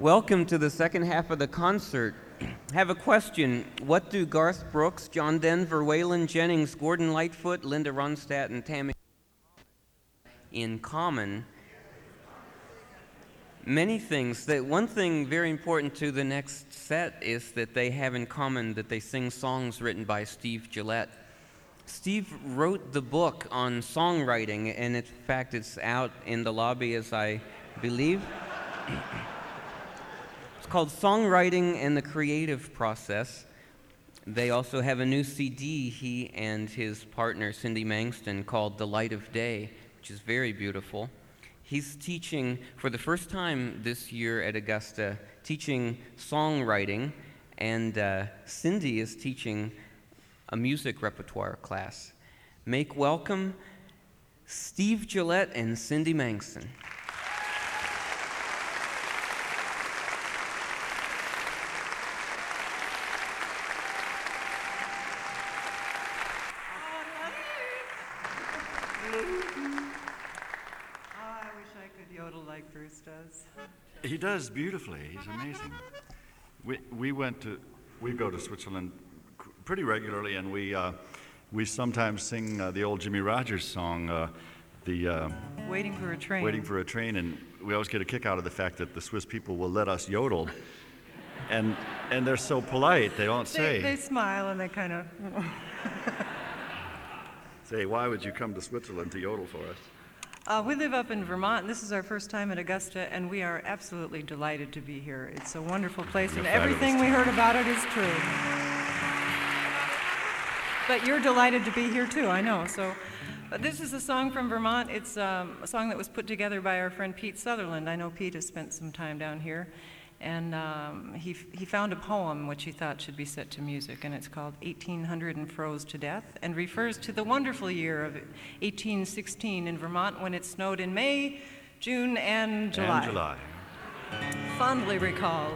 Welcome to the second half of the concert. Have a question. What do Garth Brooks, John Denver, Waylon Jennings, Gordon Lightfoot, Linda Ronstadt, and Tammy in common? Many things. One thing very important to the next set is that they have in common that they sing songs written by Steve Gillette. Steve wrote the book on songwriting, and in fact it's out in the lobby, as I believe. It's called Songwriting and the Creative Process. They also have a new CD, he and his partner Cindy Mangston, called The Light of Day, which is very beautiful. He's teaching for the first time this year at Augusta, teaching songwriting, and Cindy is teaching a music repertoire class. Make welcome Steve Gillette and Cindy Mangston. He does beautifully. He's amazing. We go to Switzerland pretty regularly, and we sometimes sing the old Jimmy Rogers song, Waiting for a Train. Waiting for a Train, and we always get a kick out of the fact that the Swiss people will let us yodel, and they're so polite. They don't say. They smile and they kind of say, "Why would you come to Switzerland to yodel for us?" We live up in Vermont. This is our first time at Augusta, and we are absolutely delighted to be here. It's a wonderful place, and everything we heard about it is true. But you're delighted to be here, too, I know. So, this is a song from Vermont. It's a song that was put together by our friend Pete Sutherland. I know Pete has spent some time down here. And he found a poem which he thought should be set to music, and it's called 1800 and Froze to Death, and refers to the wonderful year of 1816 in Vermont when it snowed in May, June, and July. Fondly recalled.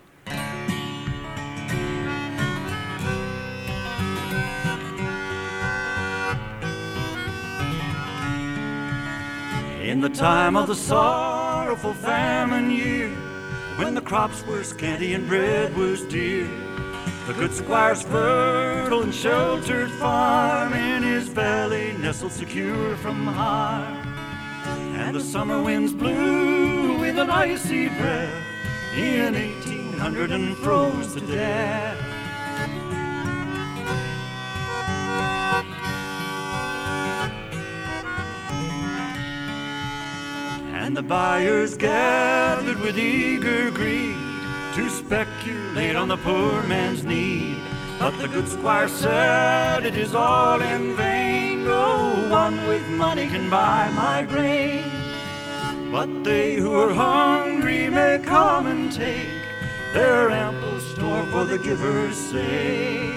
In the time of the sorrowful famine year, when the crops were scanty and bread was dear, the good squire's fertile and sheltered farm in his valley nestled secure from harm. And the summer winds blew with an icy breath in 1800 and froze to death. And the buyers gathered with eager greed to speculate on the poor man's need. But the good squire said, it is all in vain. No one with money can buy my grain. But they who are hungry may come and take their ample store for the giver's sake.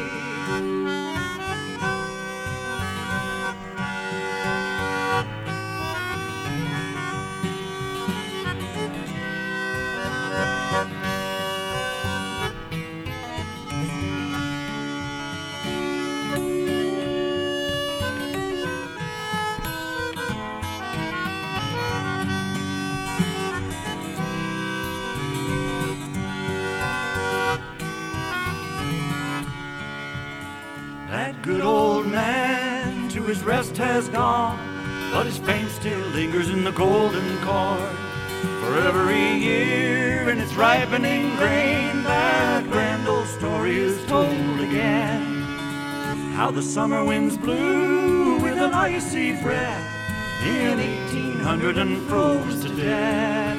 Good old man to his rest has gone, but his fame still lingers in the golden corn. For every year in its ripening grain, that grand old story is told again. How the summer winds blew with an icy breath in 1800 and froze to death.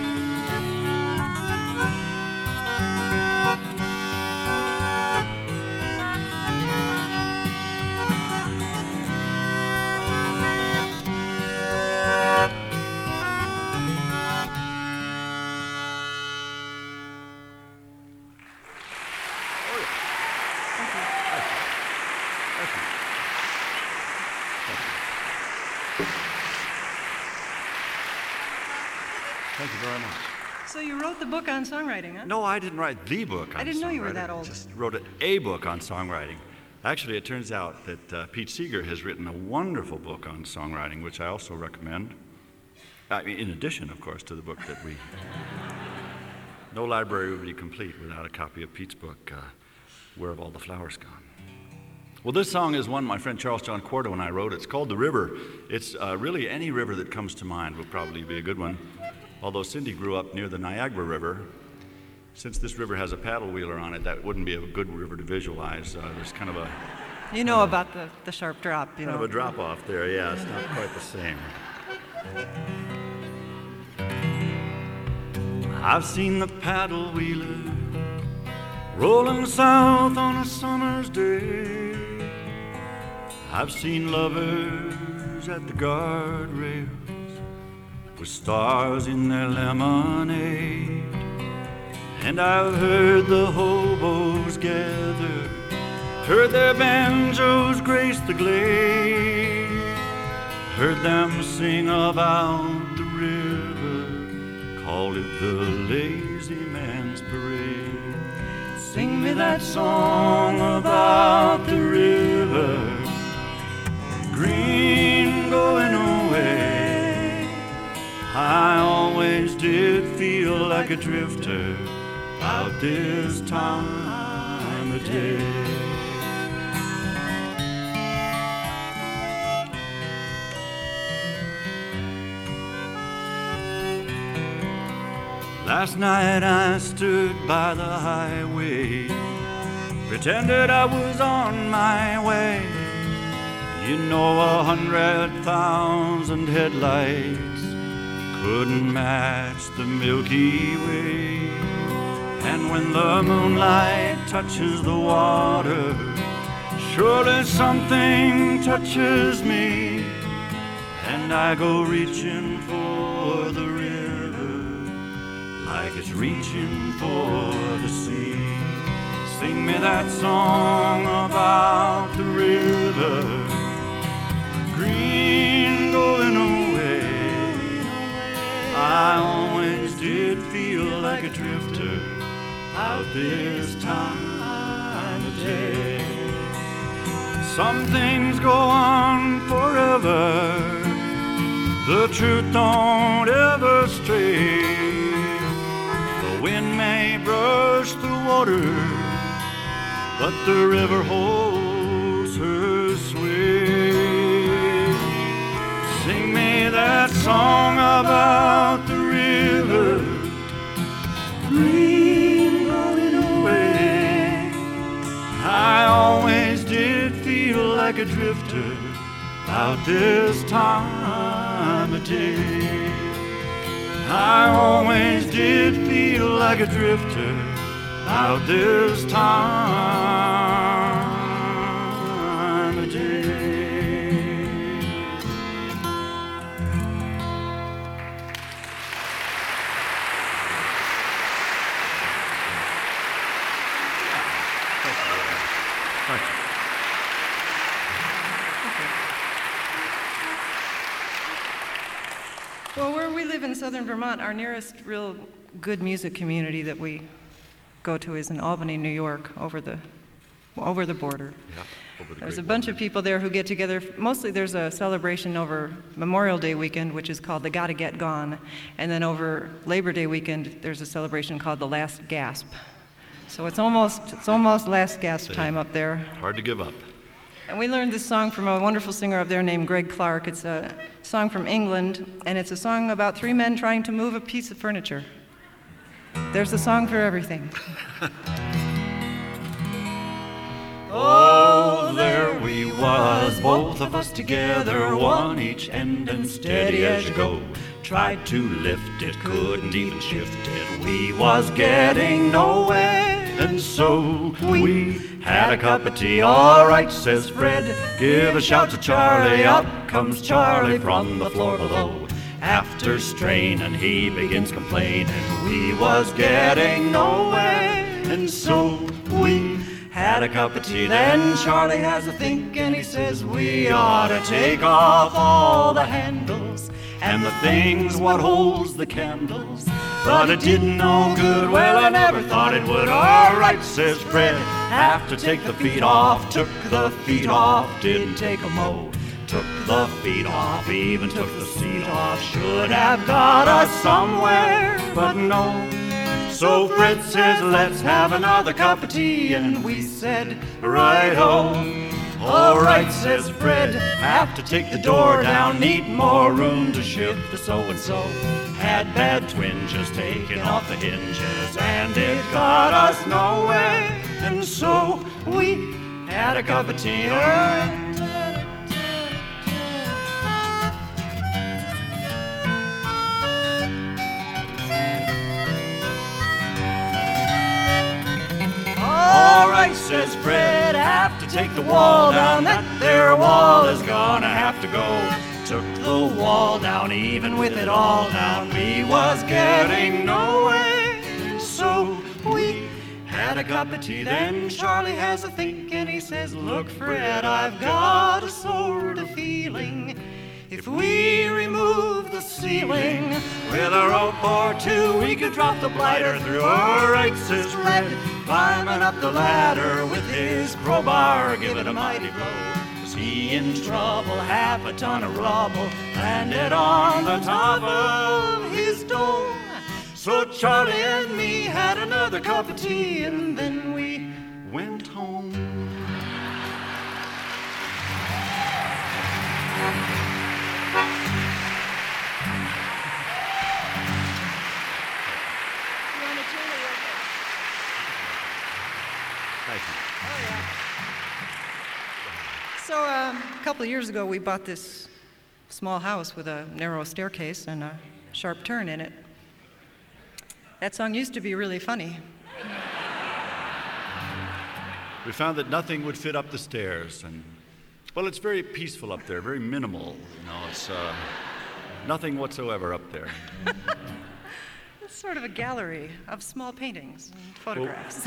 Thank you very much. So you wrote the book on songwriting, huh? No, I didn't write the book on songwriting. I didn't know you were that old. I just wrote a book on songwriting. Actually, it turns out that Pete Seeger has written a wonderful book on songwriting, which I also recommend. In addition, of course, to the book that we No library would be complete without a copy of Pete's book, Where Have All the Flowers Gone? Well, this song is one my friend Charles John Cordo and I wrote. It's called The River. It's really any river that comes to mind would probably be a good one. Although Cindy grew up near the Niagara River, since this river has a paddle wheeler on it, that wouldn't be a good river to visualize. There's kind of a... You know about the sharp drop, you know. Kind of a drop-off there, yeah. It's not quite the same. I've seen the paddle wheeler rolling south on a summer's day. I've seen lovers at the guardrails with stars in their lemonade. And I've heard the hobos gather, heard their banjos grace the glade, heard them sing about the river, called it the lazy man's parade. Sing me that song about the river, green going away. I always did feel like a drifter about this time of day. Last night I stood by the highway, pretended I was on my way. You know 100,000 headlights couldn't match the Milky Way. And when the moonlight touches the water, surely something touches me, and I go reaching for the river like it's reaching for the sea. Sing me that song about the river, green going away. I always did feel like a drifter out this time of day. Some things go on forever, the truth don't ever stray. The wind may brush the water, but the river holds her sway. Sing me that song about the river, green going away. I always did feel like a drifter out this time of day. I always did feel like a drifter out this time of day. Well, where we live in southern Vermont, our nearest real good music community that we go to is in Albany, New York, over the border. Yeah, over the There's a great bunch border. of people there who get together. Mostly there's a celebration over Memorial Day weekend, which is called the Gotta Get Gone. And then over Labor Day weekend, there's a celebration called the Last Gasp. So it's almost last gasp time up there. Hard to give up. And we learned this song from a wonderful singer up there named Greg Clark. It's a song from England, and it's a song about three men trying to move a piece of furniture. There's a song for everything. Oh, there we was, both of us together, one each end and steady as you go. Tried to lift it, couldn't even shift it. We was getting nowhere, and so we had a cup of tea. All right, says Fred, give a shout to Charlie. Up comes Charlie from the floor below. After straining, he begins complaining. We was getting nowhere, and so we had a cup of tea. Then Charlie has a think, and he says we ought to take off all the handles and the things what holds the candles. But it didn't no good, well, I never thought it would. All right, says Fred, have to take the feet off. Took the feet off, didn't take a mo. Took the feet off, even took the seat off. Should have got us somewhere, but no. So Fred says, let's have another cup of tea, and we said, right-o. All right, says Fred, have to take the door down, need more room to shift the so-and-so. Had bad twins just taking off the hinges, and it got us nowhere. And so we had a cup of tea. All right, says Fred, have to take the wall down. That there wall is gonna have to go. Took the wall down, even with it all down, we was getting nowhere. So we had a cup of tea. Then Charlie has a think and he says, look, Fred, I've got a sort of feeling if we remove the ceiling with a rope or two, we could drop the blighter through. All right, says Fred, climbing up the ladder with his crowbar, give it a mighty blow. Was he in trouble? Half a ton of rubble landed on the top of his dome. So Charlie and me had another cup of tea, and then we went home. Thank you. So a couple of years ago, we bought this small house with a narrow staircase and a sharp turn in it. That song used to be really funny. We found that nothing would fit up the stairs, and well, it's very peaceful up there, very minimal. You know, it's nothing whatsoever up there. It's sort of a gallery of small paintings and photographs.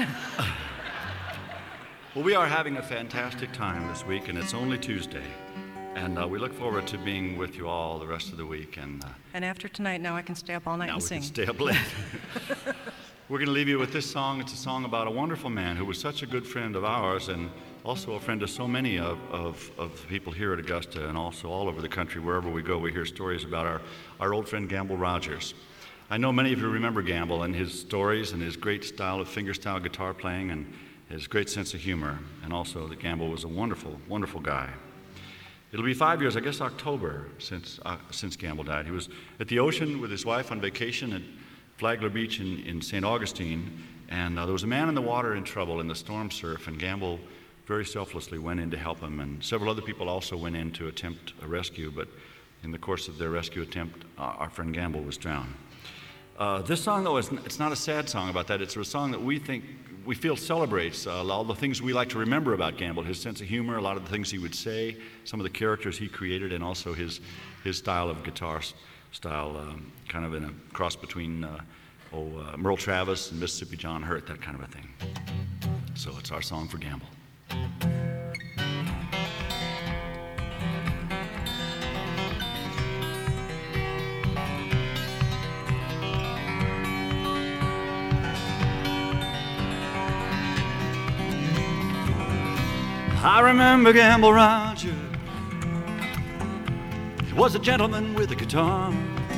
Well, we are having a fantastic time this week, and it's only Tuesday. And we look forward to being with you all the rest of the week. And After tonight, now I can stay up all night now and we sing. can stay up late. We're going to leave you with this song. It's a song about a wonderful man who was such a good friend of ours and also a friend to so many of the people here at Augusta and also all over the country. Wherever we go, we hear stories about our old friend Gamble Rogers. I know many of you remember Gamble and his stories and his great style of fingerstyle guitar playing and his great sense of humor, and also that Gamble was a wonderful, wonderful guy. It'll be 5 years, I guess October, since Gamble died. He was at the ocean with his wife on vacation at Flagler Beach in St. Augustine, and there was a man in the water in trouble in the storm surf, and Gamble very selflessly went in to help him, and several other people also went in to attempt a rescue, but in the course of their rescue attempt, our friend Gamble was drowned. This song, though, it's not a sad song about that. It's a song that we feel celebrates all the things we like to remember about Gamble, his sense of humor, a lot of the things he would say, some of the characters he created, and also his style of guitar style, kind of in a cross between Merle Travis and Mississippi John Hurt, that kind of a thing. So it's our song for Gamble. I remember Gamble Rogers. He was a gentleman with a guitar.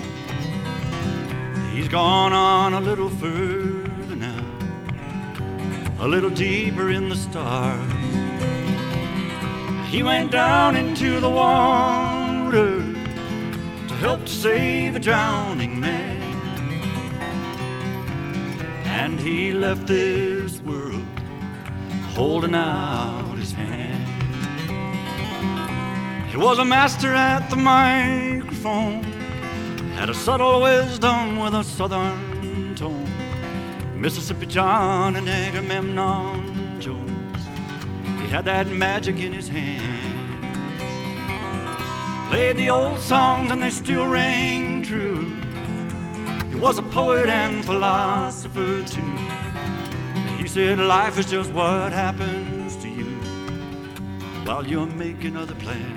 He's gone on a little further now, a little deeper in the stars. He went down into the water to help to save a drowning man, and he left this world holding out his hand. He was a master at the microphone, had a subtle wisdom with a southern tone. Mississippi John and Agamemnon Jones, he had that magic in his hand. Played the old songs and they still rang true. He was a poet and philosopher too. He said life is just what happens to you while you're making other plans.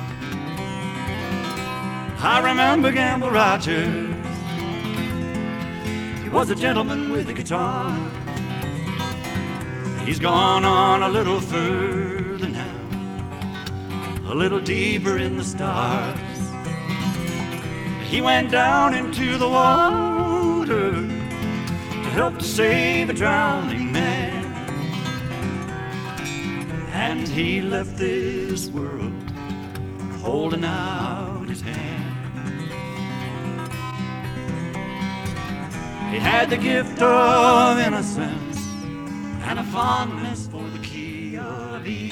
I remember Gamble Rogers. He was a gentleman with a guitar. He's gone on a little further now, a little deeper in the stars. He went down into the water to help to save a drowning man. And he left this world holding out his hand. He had the gift of innocence and a fondness for the key of E.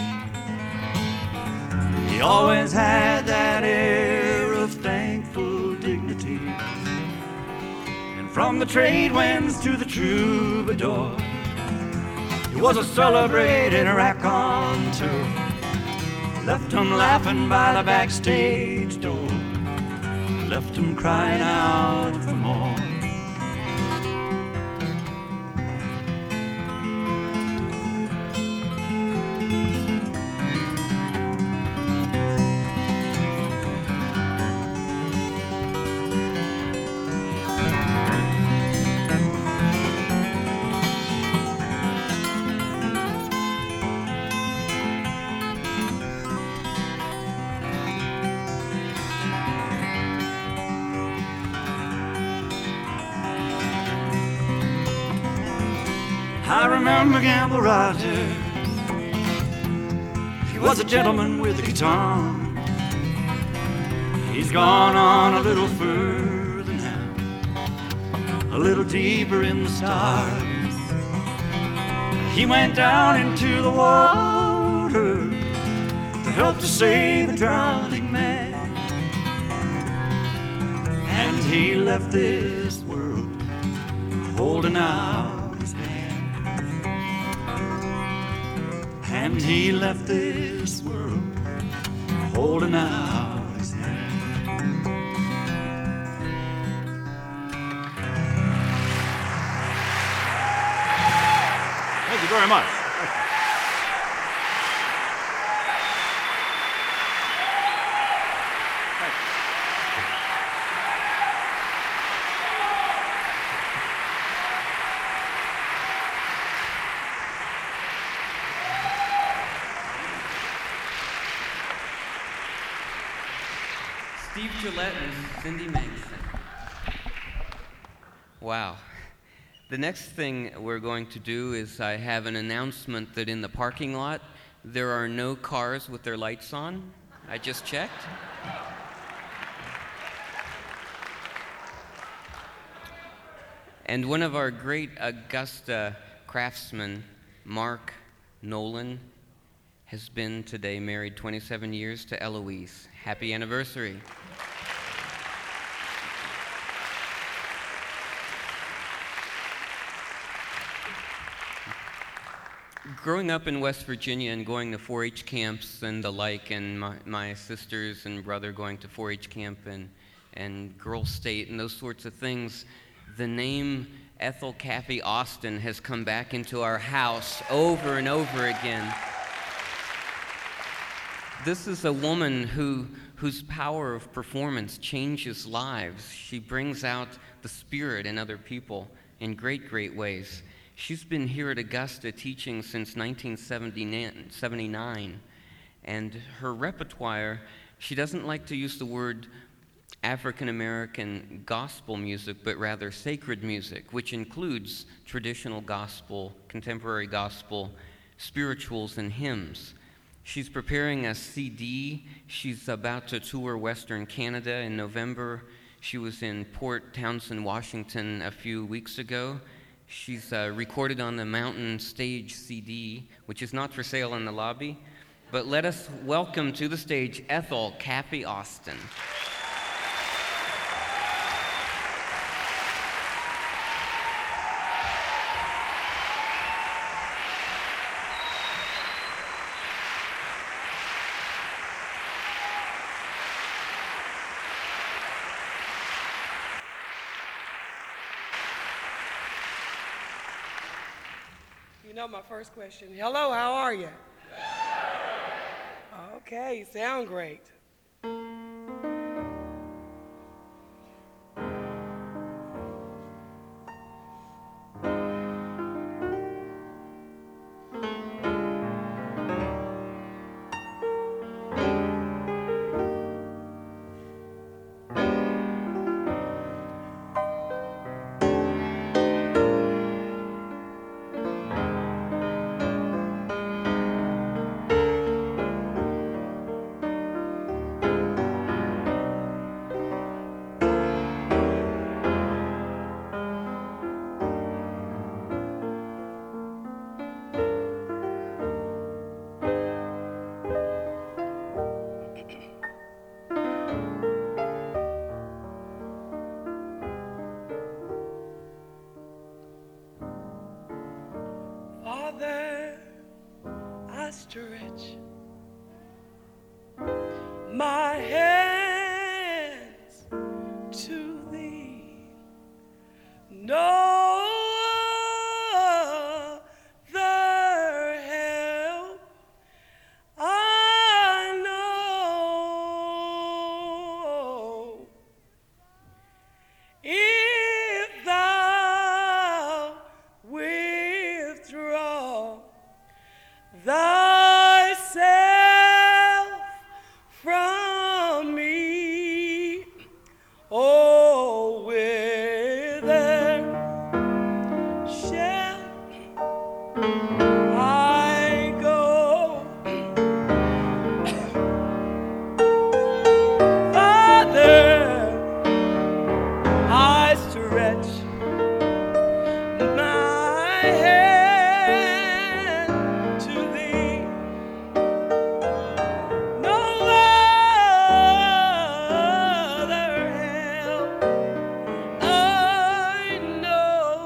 He always had that air of thankful dignity. And from the trade winds to the troubadour, he was a celebrated raconteur. Left him laughing by the backstage door, left him crying out for more. I remember Gamble Rogers. He was a gentleman with a guitar. He's gone on a little further now, a little deeper in the stars. He went down into the water to help to save a drowning man. And he left this world holding out. And he left this world holding out his hand. Thank you very much. Steve Gillette and Cindy Mangston. Wow. The next thing we're going to do is I have an announcement that in the parking lot there are no cars with their lights on. I just checked. And one of our great Augusta craftsmen, Mark Nolan, has been today married 27 years to Eloise. Happy anniversary. Growing up in West Virginia and going to 4-H camps and the like, and my sisters and brother going to 4-H camp and Girl State and those sorts of things, the name Ethel Caffey Austin has come back into our house over and over again. This is a woman whose power of performance changes lives. She brings out the spirit in other people in great, great ways. She's been here at Augusta teaching since 1979, and her repertoire, she doesn't like to use the word African American gospel music, but rather sacred music, which includes traditional gospel, contemporary gospel, spirituals, and hymns. She's preparing a CD. She's about to tour Western Canada in November. She was in Port Townsend, Washington a few weeks ago. She's recorded on the Mountain Stage CD, which is not for sale in the lobby. But let us welcome to the stage Ethel Caffey Austin. You know my first question. Hello, how are you? Okay, you sound great. my hands to thee. No other help I know. If thou withdraw thyself from me, oh, whither shall I go? Father, I stretch my hand to thee. No other help I know.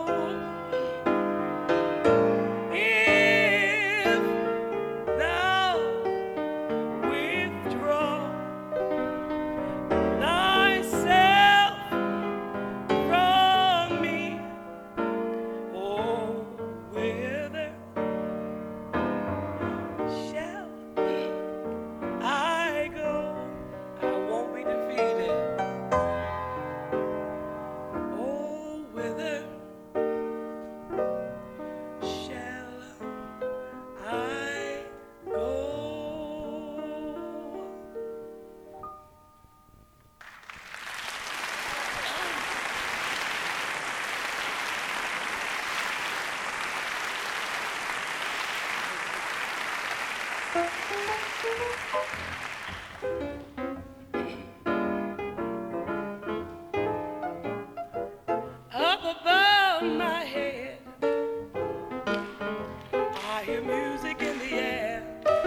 If thou withdraw thyself from me, oh, whither shall I go? I won't be defeated. Oh, whither shall I go? Up above my head, I hear music in the air.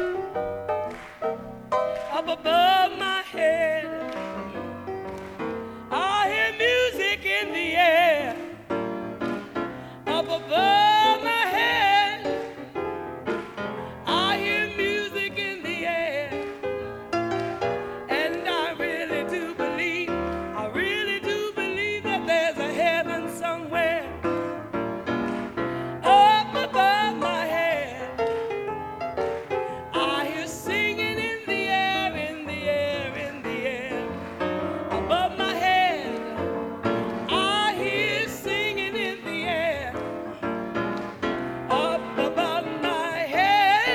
Up above my head, I hear music in the air. Up above my head, I hear music in the air. And I really do believe that there's a heaven somewhere. Up above my head, I hear singing in the air, in the air, in the air. Above my head, I hear singing in the air. Up above my head,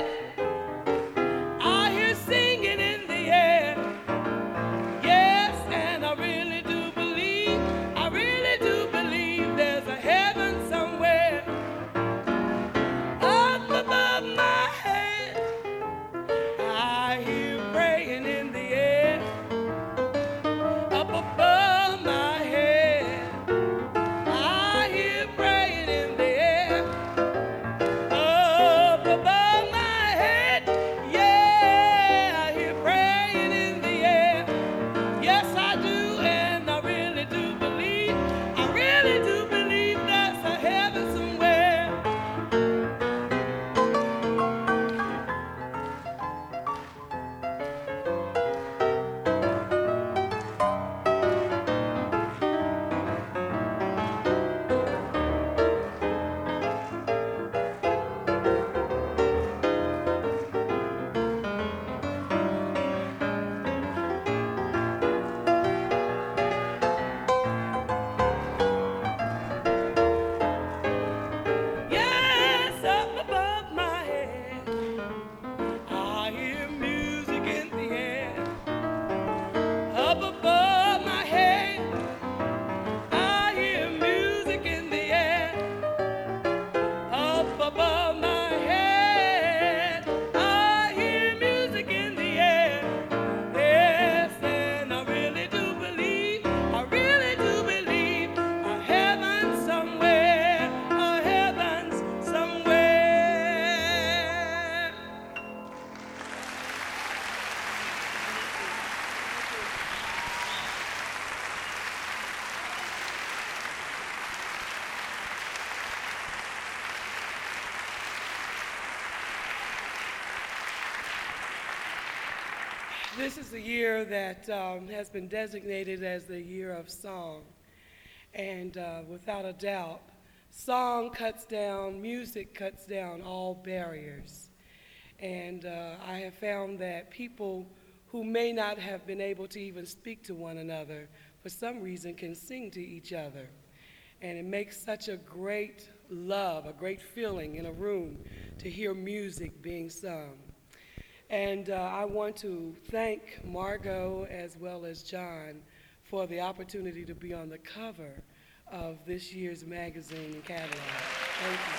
I hear singing in the air. Yes, and I really do believe there's a heaven somewhere. Up above my head, I hear praying in the air. Up above my head, I hear praying in the air. Up above my head, yeah, I hear praying in the air. Yes, I do, and I really do believe there's a heaven somewhere. This is the year that has been designated as the year of song. And without a doubt, music cuts down all barriers. And I have found that people who may not have been able to even speak to one another, for some reason can sing to each other. And it makes such a great love, a great feeling in a room to hear music being sung. And I want to thank Margot as well as John for the opportunity to be on the cover of this year's magazine and catalog. Thank you.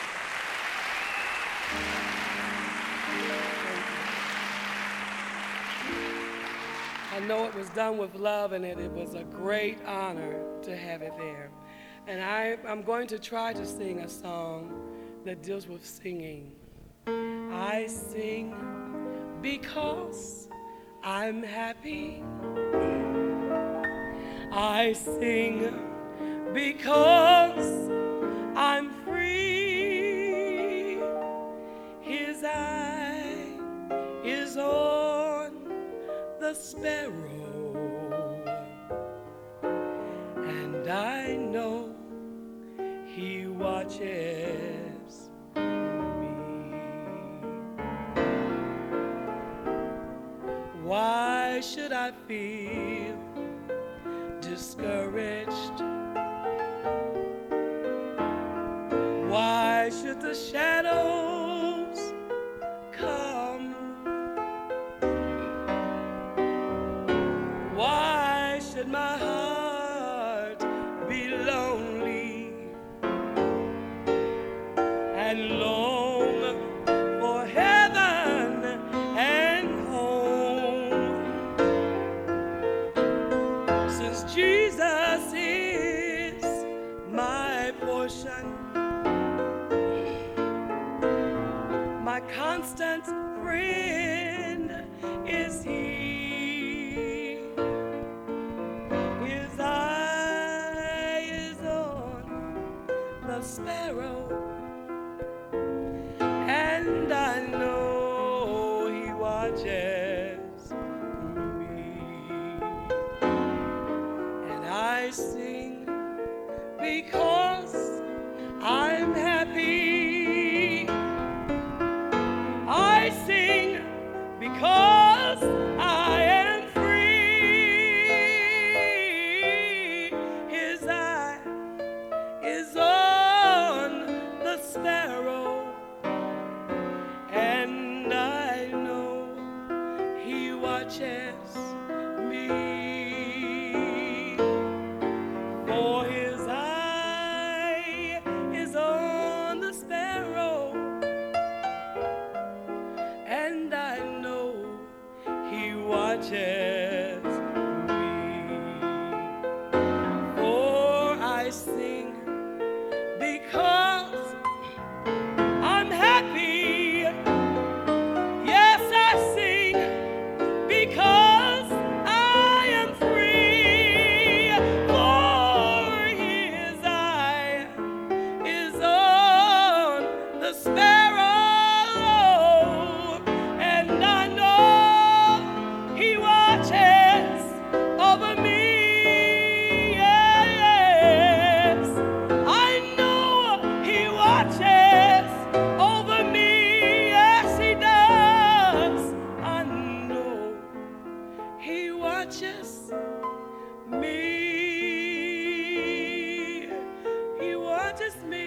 I know it was done with love, and it was a great honor to have it there. And I'm going to try to sing a song that deals with singing. I sing because I'm happy. I sing because I'm free. His eye is on the sparrow, and I know he watches me. Why should I feel discouraged? Why should the shadows come? Why should my heart be lonely and long for heaven and home? Since Jesus is my portion, my constant friend is he. His eye is on the sparrow, and I know he watches me. And I sing because I'm happy. I sing because I am free. His eye is on the sparrow, and I know he watches me. For his eye is on the sparrow, and I know he watches me. For I sing because I'm happy. Yes, I sing because I am free. For his eye is on the sparrow, and I know he watches over me. Yes, I know he watches over me. Yes, he does. I know he watches me. He watches me.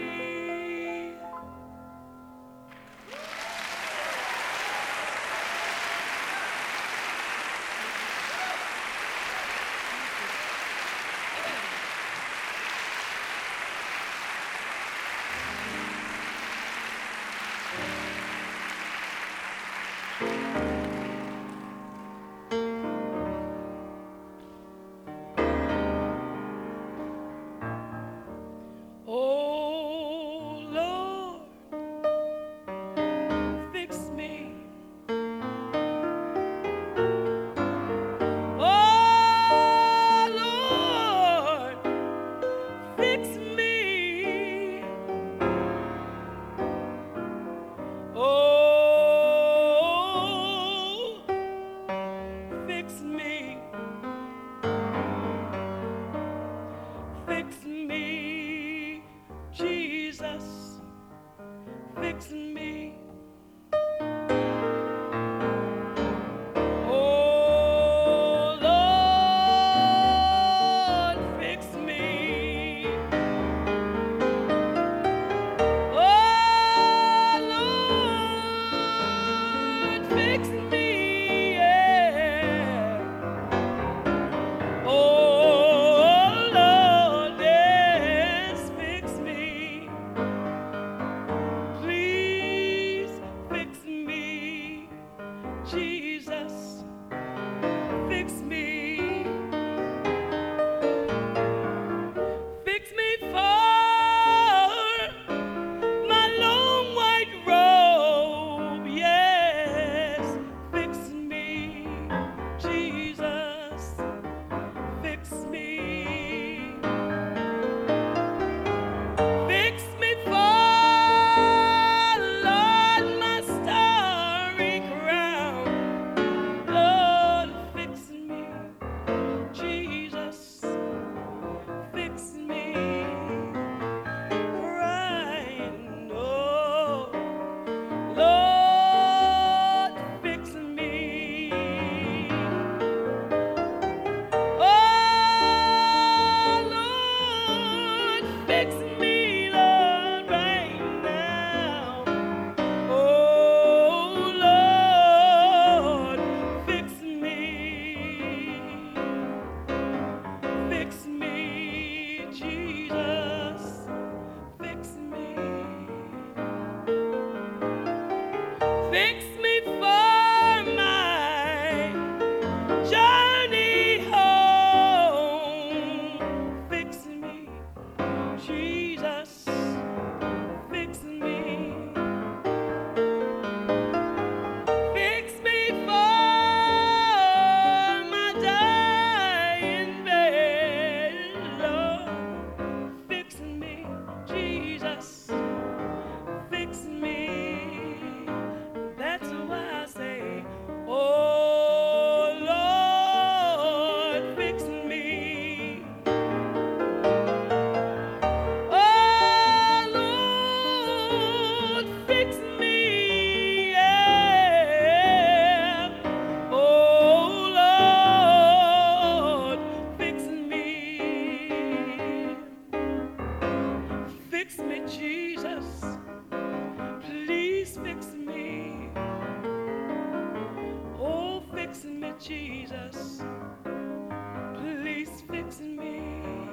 Jesus. Please fix me.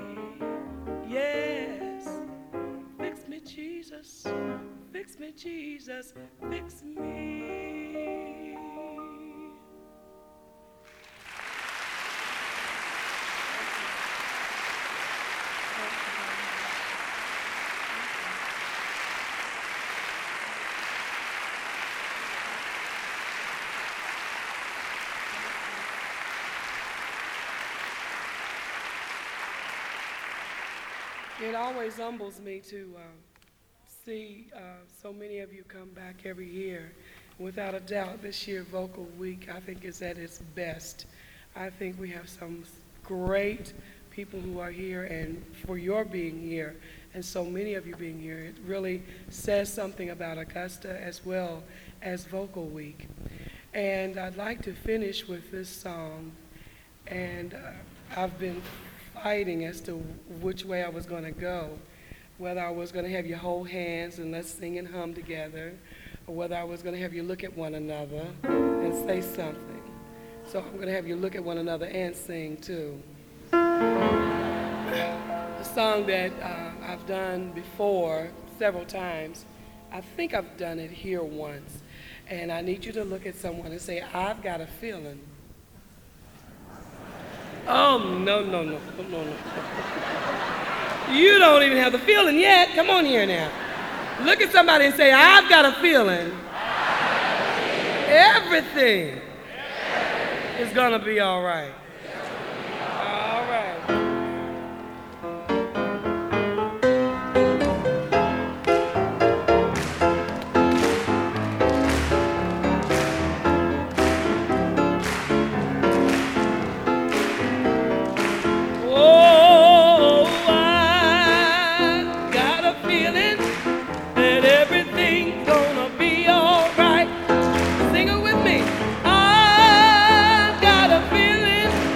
Yes. Fix me, Jesus. Fix me, Jesus. Fix me. It always humbles me to see so many of you come back every year. Without a doubt, this year Vocal Week, I think, is at its best. I think we have some great people who are here, and for your being here, and so many of you being here, it really says something about Augusta as well as Vocal Week. And I'd like to finish with this song, and I've been fighting as to which way I was going to go, whether I was going to have you hold hands and let's sing and hum together, or whether I was going to have you look at one another and say something. So I'm going to have you look at one another and sing too. A song that I've done before several times. I think I've done it here once, and I need you to look at someone and say, I've got a feeling. Oh, no. You don't even have the feeling yet. Come on here now. Look at somebody and say, I've got a feeling. Everything is going to be all right. All right. I've got a feeling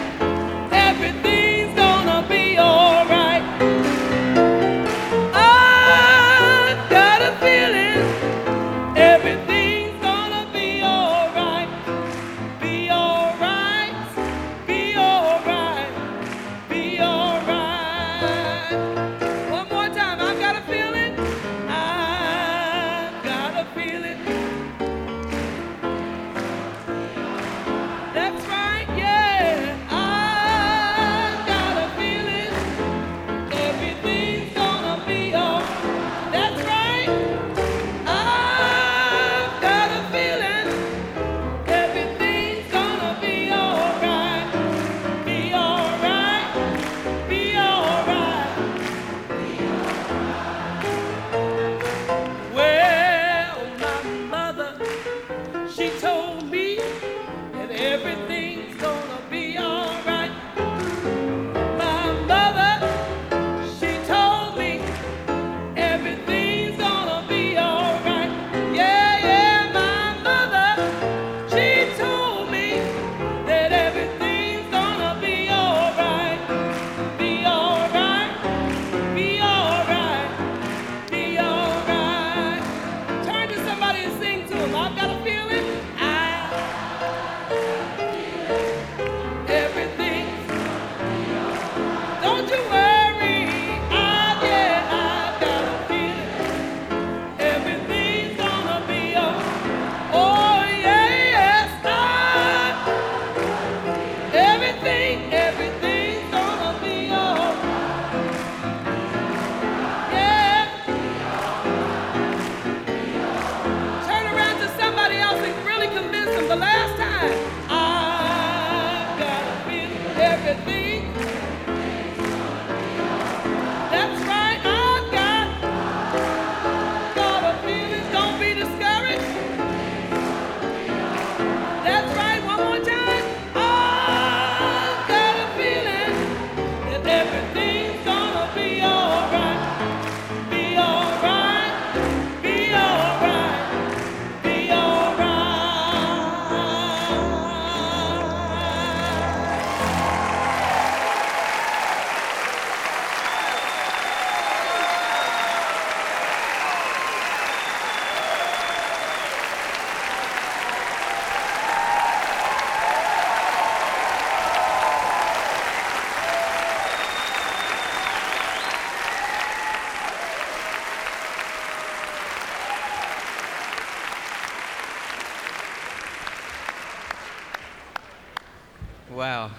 Wow.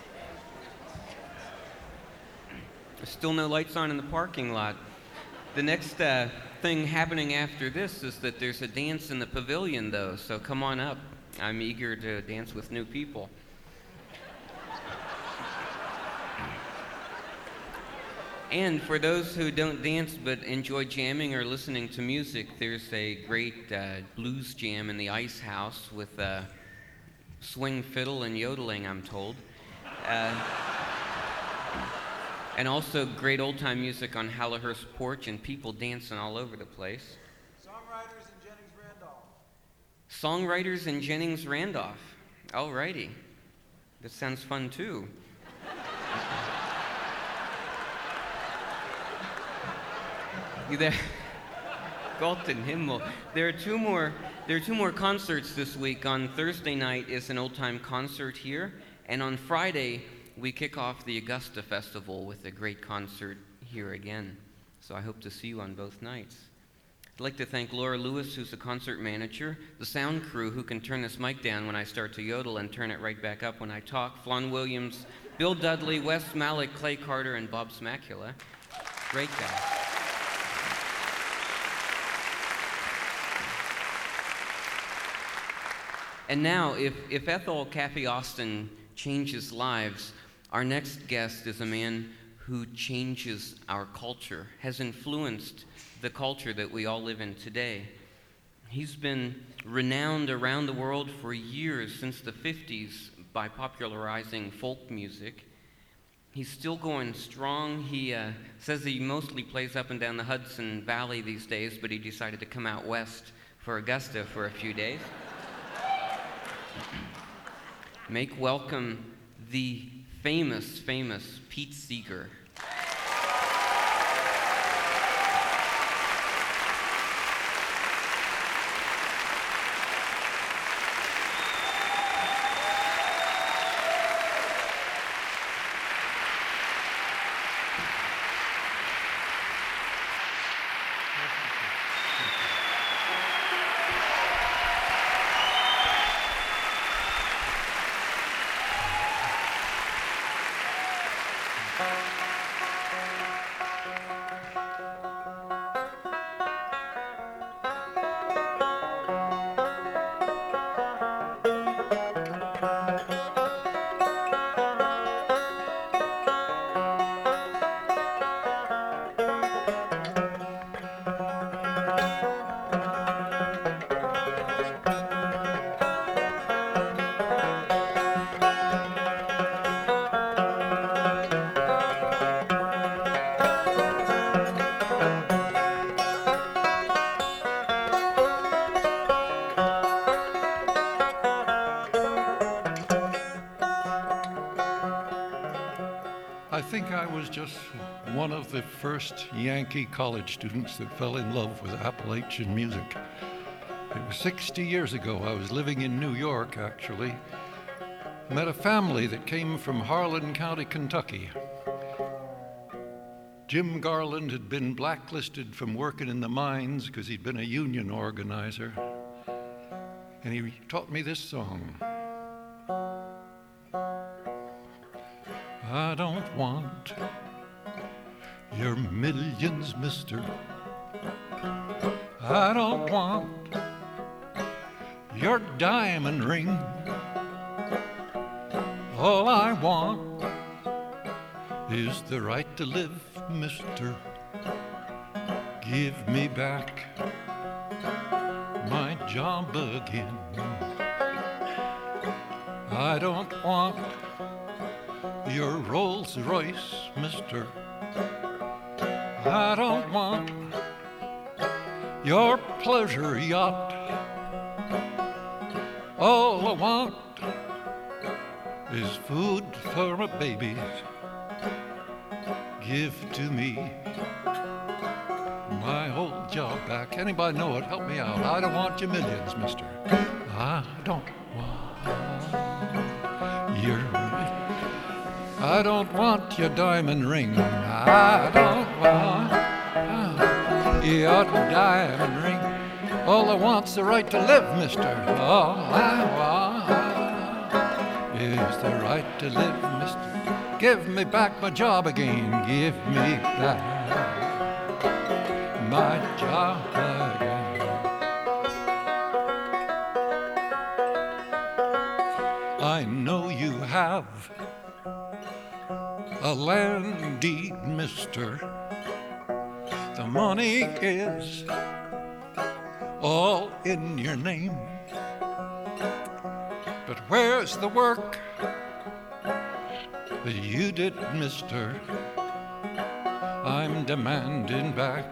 There's still no lights on in the parking lot. The next thing happening after this is that there's a dance in the pavilion, though, so come on up. I'm eager to dance with new people. And for those who don't dance but enjoy jamming or listening to music, there's a great blues jam in the Ice House with swing fiddle and yodeling, I'm told. And also great old-time music on Hallihurst Porch and people dancing all over the place. Songwriters in Jennings Randolph. Songwriters in Jennings Randolph. Alrighty. That sounds fun, too. There, Galton Himmel. There are two more concerts this week. On Thursday night is an old-time concert here, and on Friday we kick off the Augusta Festival with a great concert here again. So I hope to see you on both nights. I'd like to thank Laura Lewis, who's the concert manager, the sound crew, who can turn this mic down when I start to yodel and turn it right back up when I talk, Flan Williams, Bill Dudley, Wes Malik, Clay Carter, and Bob Smacula. Great guys. And now, if Ethel Caffey Austin changes lives, our next guest is a man who changes our culture, has influenced the culture that we all live in today. He's been renowned around the world for years, since the 50s, by popularizing folk music. He's still going strong. He says he mostly plays up and down the Hudson Valley these days, but he decided to come out west for Augusta for a few days. Make welcome the famous Pete Seeger. I think I was just one of the first Yankee college students that fell in love with Appalachian music. It was 60 years ago. I was living in New York, actually. Met a family that came from Harlan County, Kentucky. Jim Garland had been blacklisted from working in the mines because he'd been a union organizer. And he taught me this song. I don't want your millions, mister. I don't want your diamond ring. All I want is the right to live, mister. Give me back my job again. I don't want your Rolls Royce, mister. I don't want your pleasure yacht. All I want is food for my babies. Give to me my old job back. Anybody know it? Help me out. I don't want your millions, mister. I don't want your I don't want your diamond ring. I don't want your diamond ring. All I want's the right to live, mister. All I want is the right to live, mister. Give me back my job again. Give me back my job again. I know you have a land deed, mister. The money is all in your name. But where's the work that you did, mister? I'm demanding back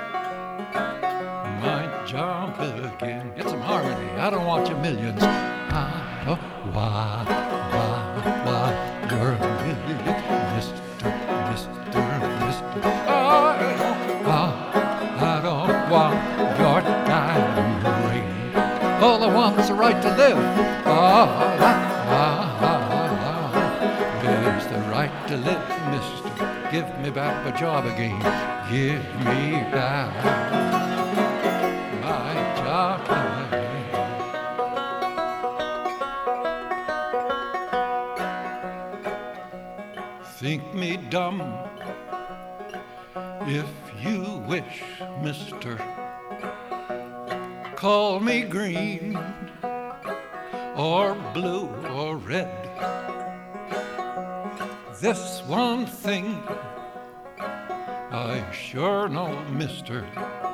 my job again. Get some harmony. I don't want your millions. Why, you're a million, mister. I don't want your diamond ring. All I want is the right to live. There's the right to live, mister. Give me back my job again. Give me back my job again. Think me dumb if you wish, mister. Call me green or blue or red. This one thing I sure know, mister.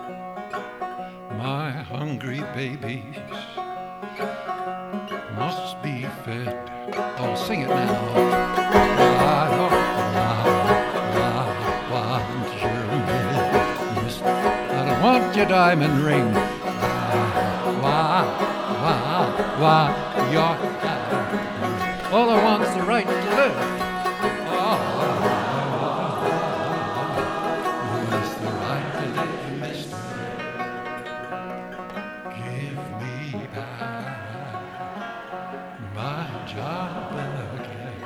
My hungry babies must be fed. Oh, sing it now. I don't want your million, mister. I don't want your diamond ring. Why, your diamond ring. All I want is the right to live. It's the right to live, mister. Give me back my job again.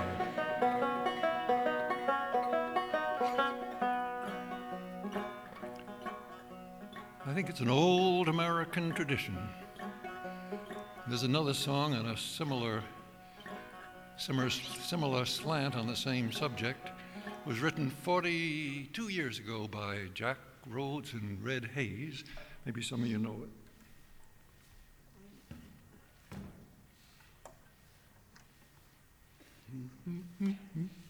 I think it's an old American tradition. There's another song on a similar slant on the same subject. It was written 42 years ago by Jack Rhodes and Red Hayes. Maybe some of you know it.